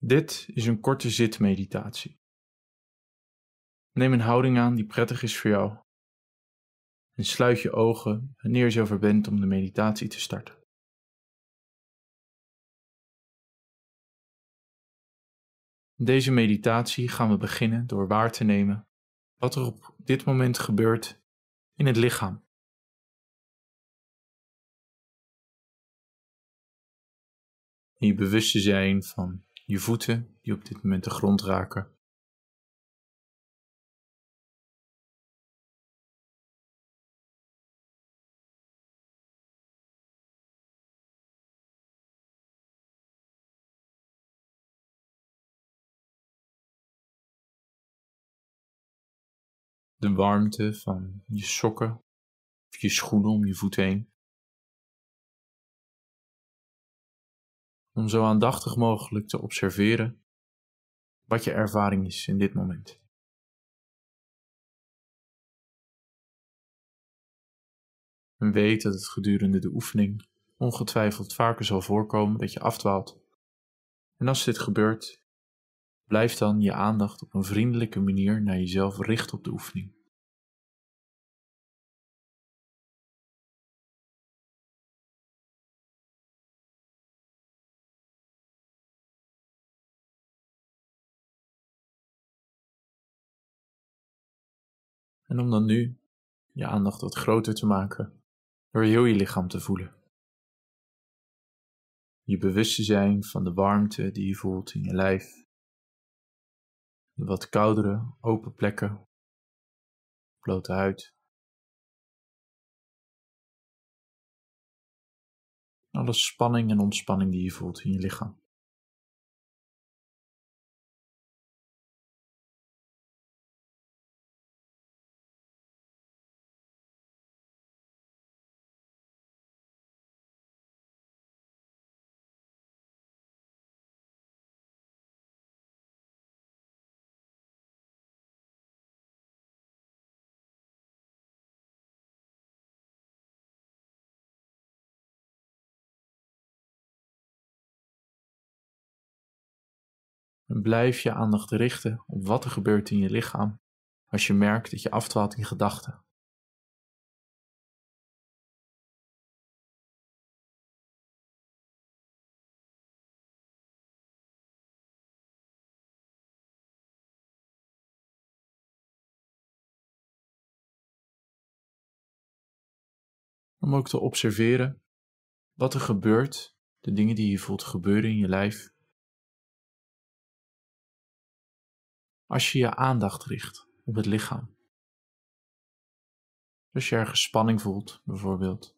Dit is een korte zitmeditatie. Neem een houding aan die prettig is voor jou. En sluit je ogen wanneer je zover bent om de meditatie te starten. In deze meditatie gaan we beginnen door waar te nemen wat er op dit moment gebeurt in het lichaam. En je bewust te zijn van je voeten die op dit moment de grond raken. De warmte van je sokken of je schoenen om je voeten heen. Om zo aandachtig mogelijk te observeren wat je ervaring is in dit moment. En weet dat het gedurende de oefening ongetwijfeld vaker zal voorkomen dat je afdwaalt. En als dit gebeurt, blijf dan je aandacht op een vriendelijke manier naar jezelf richten op de oefening. En om dan nu je aandacht wat groter te maken door heel je lichaam te voelen. Je bewust te zijn van de warmte die je voelt in je lijf. De wat koudere, open plekken, blote huid. Alle spanning en ontspanning die je voelt in je lichaam. En blijf je aandacht richten op wat er gebeurt in je lichaam als je merkt dat je afdwaalt in gedachten. Om ook te observeren wat er gebeurt, de dingen die je voelt gebeuren in je lijf, als je je aandacht richt op het lichaam. Als je ergens spanning voelt, bijvoorbeeld.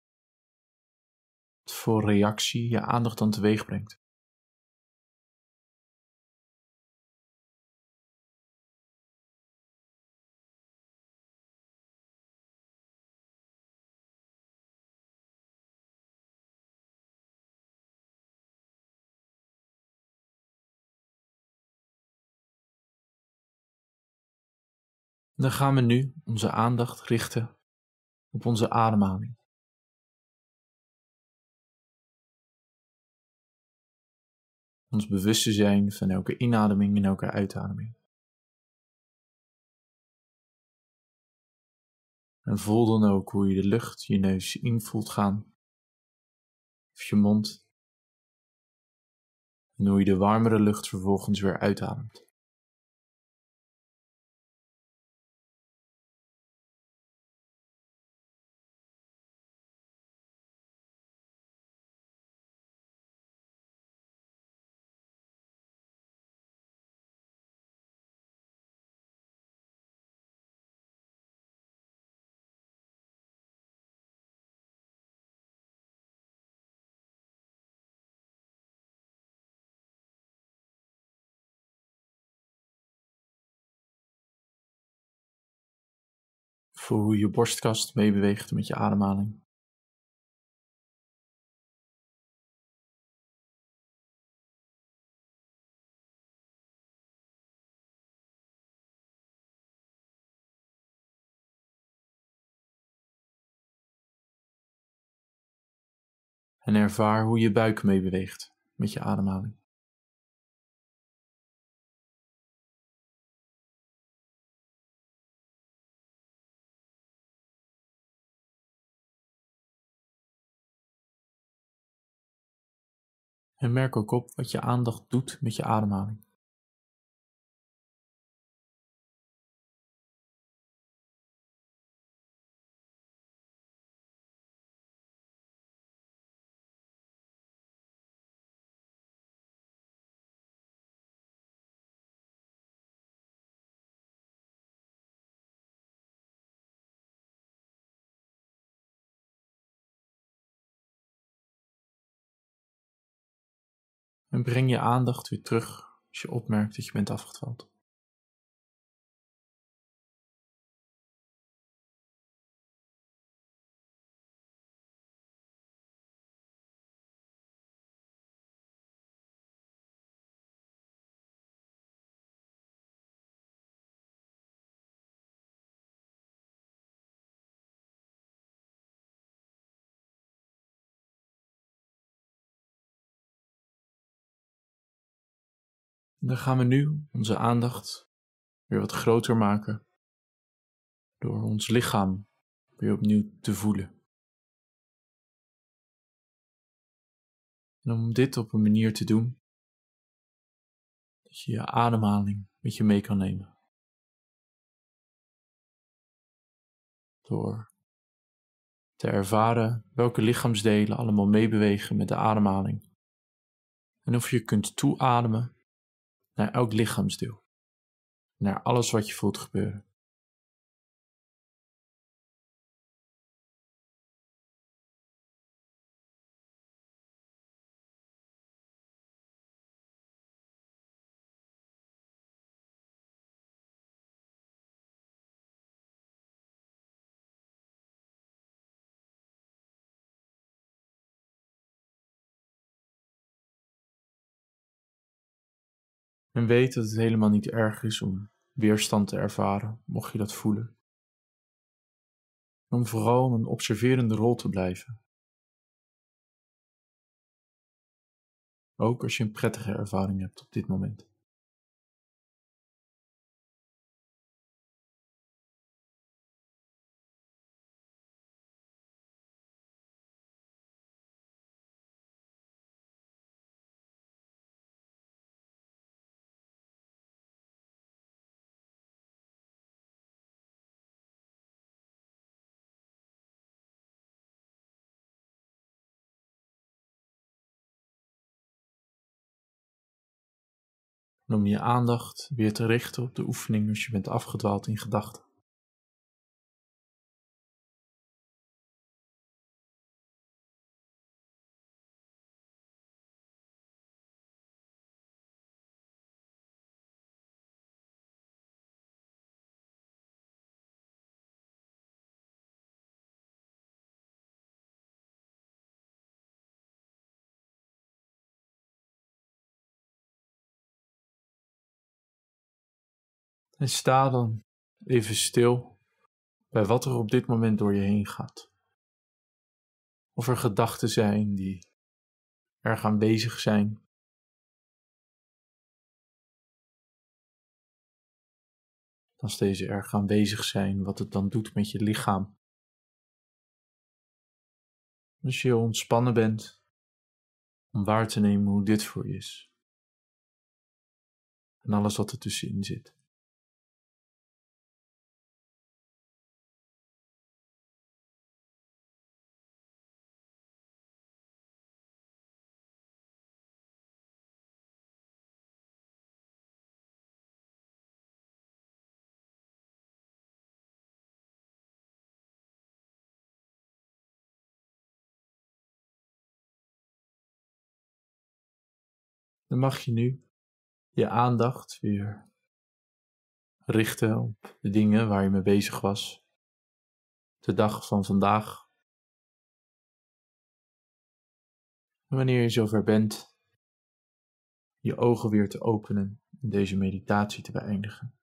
Wat voor reactie je aandacht dan teweeg brengt. Dan gaan we nu onze aandacht richten op onze ademhaling. Ons bewust te zijn van elke inademing en elke uitademing. En voel dan ook hoe je de lucht je neus in voelt gaan, of je mond, en hoe je de warmere lucht vervolgens weer uitademt. Voel hoe je borstkast meebeweegt met je ademhaling. En ervaar hoe je buik meebeweegt met je ademhaling. En merk ook op wat je aandacht doet met je ademhaling. En breng je aandacht weer terug als je opmerkt dat je bent afgedwaald. En dan gaan we nu onze aandacht weer wat groter maken door ons lichaam weer opnieuw te voelen. En om dit op een manier te doen dat je je ademhaling met je mee kan nemen. Door te ervaren welke lichaamsdelen allemaal meebewegen met de ademhaling. En of je kunt toeademen naar elk lichaamsdeel. Naar alles wat je voelt gebeuren. En weet dat het helemaal niet erg is om weerstand te ervaren, mocht je dat voelen. Om vooral een observerende rol te blijven. Ook als je een prettige ervaring hebt op dit moment. En om je aandacht weer te richten op de oefening als je bent afgedwaald in gedachten. En sta dan even stil bij wat er op dit moment door je heen gaat. Of er gedachten zijn die erg aanwezig zijn. Als deze erg aanwezig zijn, wat het dan doet met je lichaam. Als je heel ontspannen bent, om waar te nemen hoe dit voor je is. En alles wat er tussenin zit. Dan mag je nu je aandacht weer richten op de dingen waar je mee bezig was. De dag van vandaag. En wanneer je zover bent, je ogen weer te openen en deze meditatie te beëindigen.